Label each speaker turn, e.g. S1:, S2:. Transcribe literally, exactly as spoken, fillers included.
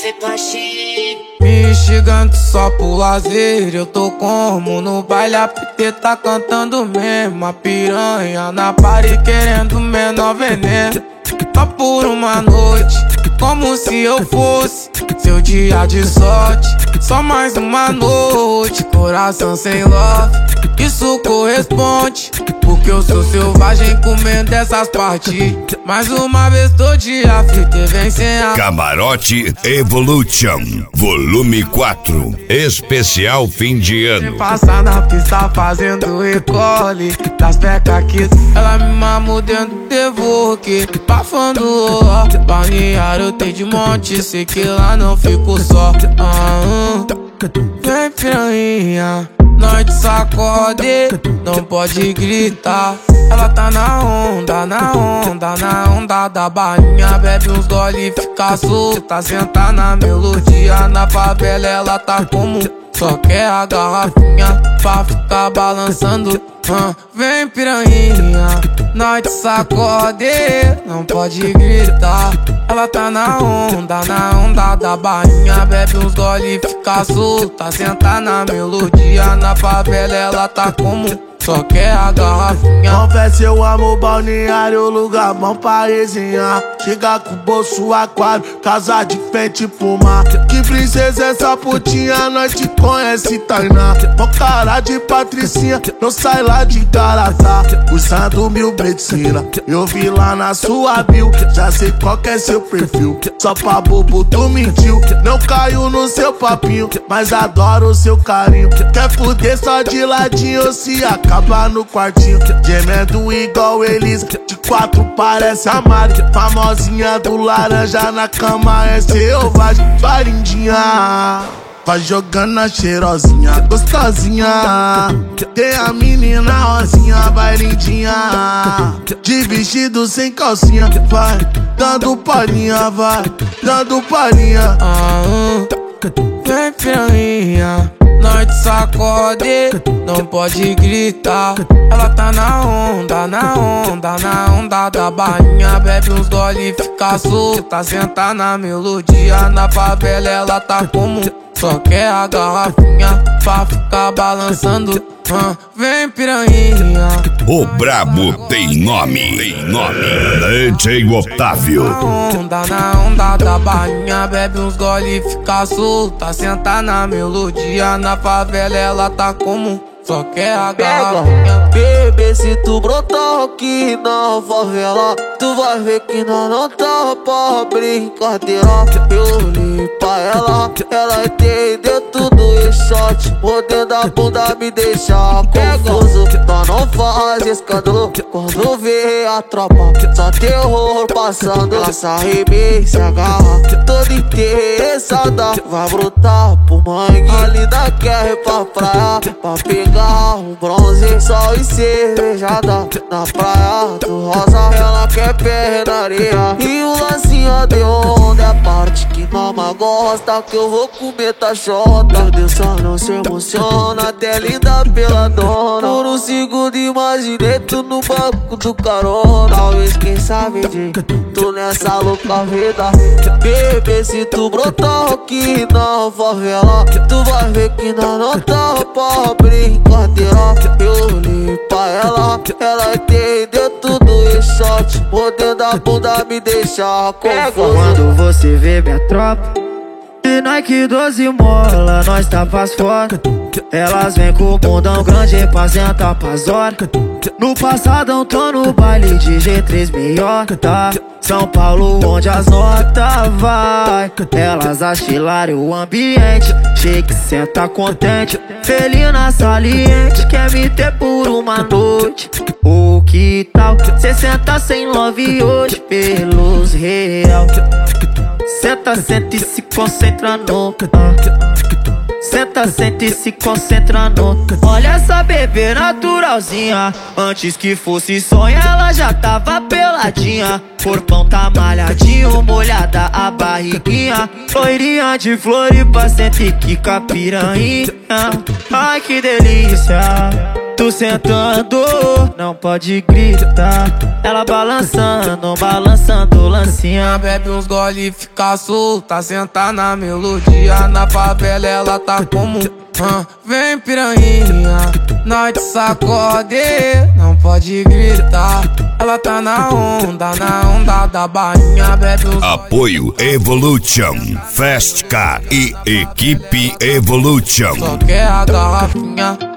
S1: ser tua chefe.
S2: Me instigando só por lazer, eu tô como no baile, a P T tá cantando mesmo. A piranha na party querendo menor veneno. Só por uma noite, como se eu fosse seu dia de sorte. Só mais uma noite, coração sem love, isso corresponde, porque eu sou selvagem comendo essas partes. Mais uma vez tô de aflito e vem sem a...
S3: Camarote Evolution Volume quatro Especial fim de ano.
S2: Sem passar na pista fazendo recolhe das pecas que ela me mamou dentro do Evoque. Bafando, ó, balneário tem de monte, sei que lá não fico só. ah, uh. Vem piranha, nós te sacode, não pode gritar. Ela tá na onda, na onda, na onda da bainha. Bebe uns gole e fica solta, senta na melodia. Na favela ela tá como, só quer a garrafinha pra ficar balançando. uh, Vem piranha, nós te sacode, não pode gritar. Ela tá na onda, na onda da bainha. Bebe uns gole e fica solta, senta na melodia. Na favela ela tá como, só quer a garrafinha.
S4: Confesso, eu amo balneário, lugar bom pra resenhar. Chegar com o bolso aquário, casa de frente fumar. Que princesa essa putinha, nós te conhece, Tainá. Mó cara de patricinha, não sai lá de Garatá. Usando mil medicina, eu vi lá na sua bio. Já sei qual que é seu perfil, só pra bobo tu mentiu. Não caiu no seu papinho, mas adoro o seu carinho. Quer fuder só de ladinho, se acaba no quartinho. Gemendo igual Elisa, de quatro parece a Mari. Famosinha do laranja na cama é selvagem. Vai lindinha, vai jogando a cheirosinha, gostosinha. Tem a menina rosinha, vai lindinha, de vestido sem calcinha. Vai dando palhinha, vai dando palhinha.
S2: ah, uh. Vem piranha, nós te sacode, não pode gritar. Ela tá na onda, na onda, na onda da bainha. Bebe uns gole e fica solta, senta na melodia. Na favela ela tá como, só quer a garrafinha pra ficar balançando. uh, Vem piranha,
S3: O brabo tem nome, tem nome. D J Otávio.
S2: na onda, na onda da bainha. Bebe uns gole e fica solta, senta na melodia. Na favela ela tá como, só quer a garrafinha.
S5: Bebê, se tu brotar aqui na favela, tu vai ver que nós não tá pra brincadeira. Eu olhei pra ela, ela entendeu tudo e shot. Mordendo a bunda me deixa confuso. Nós não faz escândalo quando vê a tropa, só terror passando. Ela sai bem, se agarra, toda interessada. Vai brotar pro mangue, a linda quer ir pra praia pra pegar um bronze, sol e cervejada na praia do Rosa. Ela quer pé na areia e o lacinho de onda é a parte que mama gosta, que eu vou comer tachota. Meu Deus, só não se emociona, até linda pela dona. Por um segundo imaginei tu no banco do carona. Talvez, quem sabe, de tu nessa louca vida. Bebê, se tu brotar aqui na favela, tu vai ver que nós não tá pra brincadeira. Eu olhei pra ela, ela entendeu tudo e shot. Mordendo a bunda me deixa confuso.
S6: Quando você vê minha tropa de Nike doze mola, nós tá pras fora. Elas vêm com o bundão grande pra sentar pras horas. No passadão tô no baile de G três meiota, São Paulo onde as notas vai. Elas achilaram o ambiente, shake senta contente, felina saliente, quer me ter por uma noite. O que tal? Cê senta sem love hoje pelos real. Senta, senta e se concentra no Senta, senta e se concentra no. Olha essa bebê naturalzinha, antes que fosse sonho ela já tava peladinha. Corpão tá malhadinho, molhada a barriguinha. Loirinha de Floripa, senta e quica piranha. Ai que delícia, tu sentando, não pode gritar. ela balançando, balançando lancinha.
S2: Bebe uns gole e fica solta, senta na melodia. Na favela ela tá como hum, vem piranha, nós te sacode, não pode gritar. Ela tá na onda, na onda da bainha. Bebe uns
S3: Apoio Evolution, Fast Car e Equipe Evolution.
S2: só quer a garrafinha.